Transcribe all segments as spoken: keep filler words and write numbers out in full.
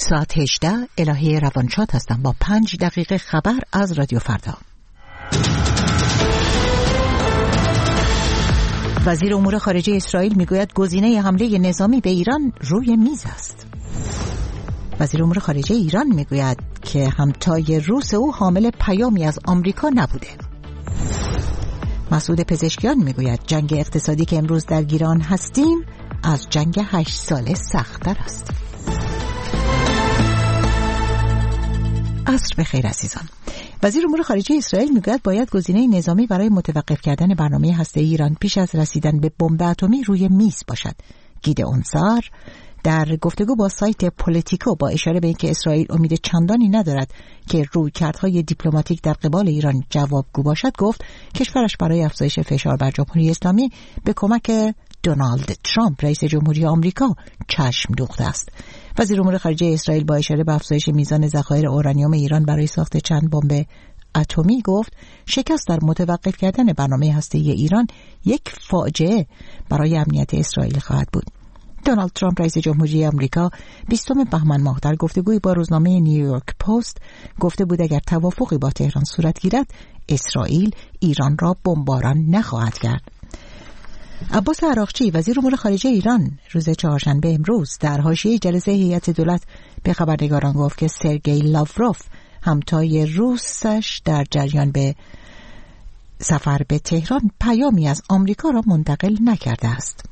ساعت هجده الهه روانشاد هستم با پنج دقیقه خبر از رادیو فردا. وزیر امور خارجه اسرائیل میگوید گزینه حمله نظامی به ایران روی میز است. وزیر امور خارجه ایران میگوید که همتای روس او حامل پیامی از آمریکا نبوده. مسعود پزشکیان میگوید جنگ اقتصادی که امروز در گیران هستیم از جنگ هشت ساله سخت‌تر است. عصر بخیر عزیزان. وزیر امور خارجه اسرائیل میگوید باید گزینه نظامی برای متوقف کردن برنامه هسته‌ای ایران پیش از رسیدن به بمب اتمی روی میز باشد. گیدئون سار در گفتگو با سایت پولیتیکو با اشاره به اینکه اسرائیل امید چندانی ندارد که رویکردهای دیپلماتیک در قبال ایران جوابگو باشد گفت کشورش برای افزایش فشار بر جمهوری اسلامی به کمک دونالد ترامپ رئیس جمهوری آمریکا چشم دوخته است. وزیر امور خارجه اسرائیل با اشاره به افزایش میزان ذخایر اورانیوم ایران برای ساخت چند بمب اتمی گفت شکست در متوقف کردن برنامه هسته‌ای ایران یک فاجعه برای امنیت اسرائیل خواهد بود. دونالد ترامپ رئیس جمهوری آمریکا بیستم بهمن ماه در گفتگویی با روزنامه نیویورک پست گفته بود اگر توافقی با تهران صورت گیرد اسرائیل ایران را بمباران نخواهد کرد. عباس عراقچی وزیر امور خارجه ایران روز چهارشنبه امروز در حاشیه جلسه هیئت دولت به خبرنگاران گفت که سرگئی لاوروف همتای روسش در جریان به سفر به تهران پیامی از آمریکا را منتقل نکرده است.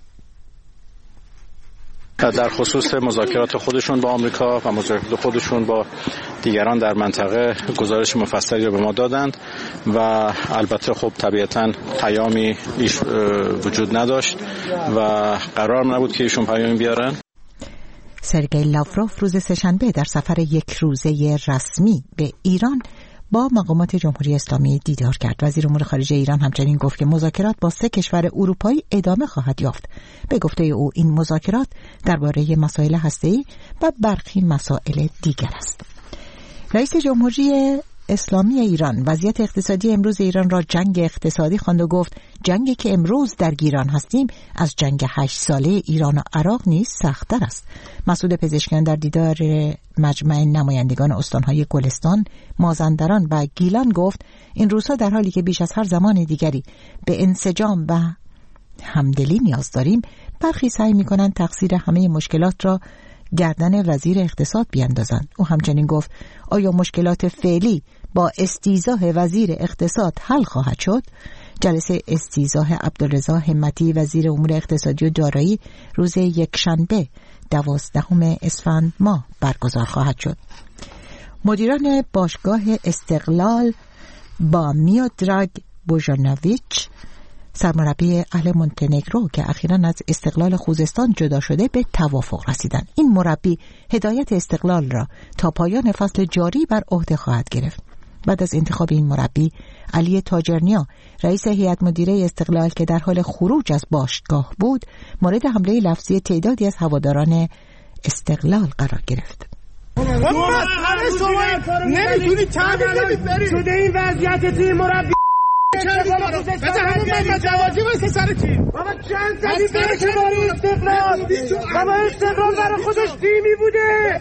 در خصوص مذاکرات خودشون با آمریکا و مذاکرات خودشون با دیگران در منطقه گزارش مفصلی رو به ما دادند و البته خب طبیعتاً پیامی ایش وجود نداشت و قرار نبود که ایشون پیامی بیارن. سرگئی لاوروف روز سه‌شنبه در سفر یک روزه رسمی به ایران با مقامات جمهوری اسلامی دیدار کرد. وزیر امور خارجه ایران همچنین گفت که مذاکرات با سه کشور اروپایی ادامه خواهد یافت. به گفته او این مذاکرات درباره مسائل هسته‌ای و برخی مسائل دیگر است. رئیس جمهوری اسلامی ایران وضعیت اقتصادی امروز ایران را جنگ اقتصادی خواند و گفت جنگی که امروز در گیران هستیم از جنگ هشت ساله ایران و عراق نیز سخت‌تر است. مسعود پزشکیان در دیدار مجمع نمایندگان استان‌های گلستان، مازندران و گیلان گفت این روزها در حالی که بیش از هر زمان دیگری به انسجام و همدلی نیاز داریم، برخی سعی می‌کنند تقصیر همه مشکلات را گردن وزیر اقتصاد بیاندازند. او همچنین گفت آیا مشکلات فعلی با استیضاح وزیر اقتصاد حل خواهد شد؟ جلسه استیضاح عبدالرضا همتی وزیر امور اقتصادی و دارایی روز یکشنبه دوازدهم اسفند ماه برگزار خواهد شد. مدیران باشگاه استقلال با میودراگ بوژانویچ سرمربی اهل مونتنگرو که اخیراً از استقلال خوزستان جدا شده به توافق رسیدند. این مربی هدایت استقلال را تا پایان فصل جاری بر عهده خواهد گرفت. بعد از انتخاب این مربی، علی تاجرنیا رئیس هیئت مدیره استقلال که در حال خروج از باشگاه بود، مورد حمله لفظی تعدادی از هواداران استقلال قرار گرفت. نمیتونی تحویل بدی شده این وضعیت تیم مربی بذار همون من متوازی واسه سر تیم بابا چند زدی بره که برای استقلال بابا استقلال برای خودش تیمی بوده.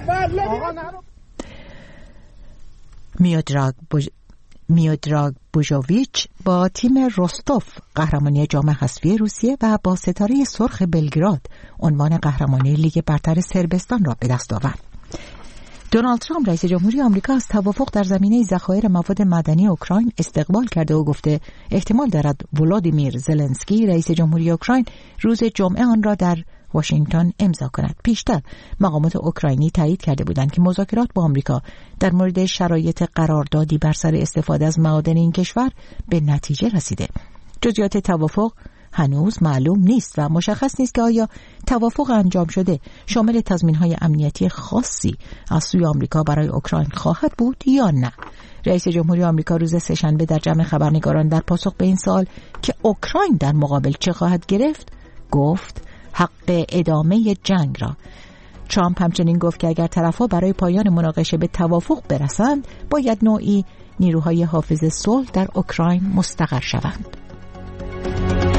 میودراگ بوژ... میودراگ بوژوویچ با تیم روستوف قهرمانی جام حذفی روسیه و با ستاره سرخ بلگراد عنوان قهرمانی لیگ برتر صربستان را به دست آورد. دونالد ترامپ رئیس جمهوری آمریکا از توافق در زمینه ذخایر مواد معدنی اوکراین استقبال کرده و گفته احتمال دارد ولادیمیر زلنسکی رئیس جمهوری اوکراین روز جمعه آن را در واشنگتن امضا کند. پیشتر مقامات اوکراینی تایید کرده بودند که مذاکرات با آمریکا در مورد شرایط قراردادی بر سر استفاده از معادن این کشور به نتیجه رسیده. جزئیات توافق هنوز معلوم نیست و مشخص نیست که آیا توافق انجام شده شامل تضمین‌های امنیتی خاصی از سوی آمریکا برای اوکراین خواهد بود یا نه. رئیس جمهوری آمریکا روز سه‌شنبه در جمع خبرنگاران در پاسخ به این سوال که اوکراین در مقابل چه خواهد گرفت گفت حق ادامه جنگ را. ترامپ همچنین گفت که اگر طرف‌ها برای پایان مناقشه به توافق برسند باید نوعی نیروهای حافظ صلح در اوکراین مستقر شوند.